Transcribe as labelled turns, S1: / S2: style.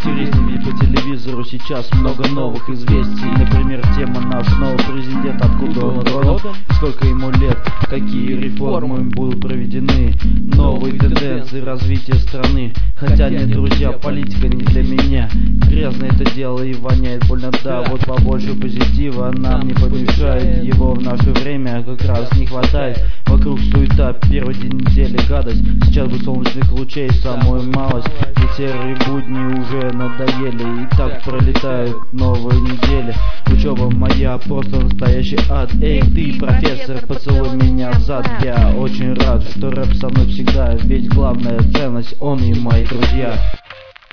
S1: Интереснее ведь по телевизору сейчас много новых известий. Например, тема наш новый президент, откуда он родом, сколько ему лет, какие реформы будут проведены, новые тенденции развития страны. Хотя нет, друзья, политика не для меня. Грязно это дело и воняет больно, да. Вот побольше позитива нам не помешает. Его в наше время как раз не хватает. Вокруг суета, первый день недели гадость. Сейчас бы солнечных лучей самую малость. Ведь серые будни уже надоели, и так пролетают новые недели. Учеба моя просто настоящий ад. Эй, ты, профессор, поцелуй меня в зад. Я очень рад, что рэп со мной всегда, ведь главная ценность он и мои друзья.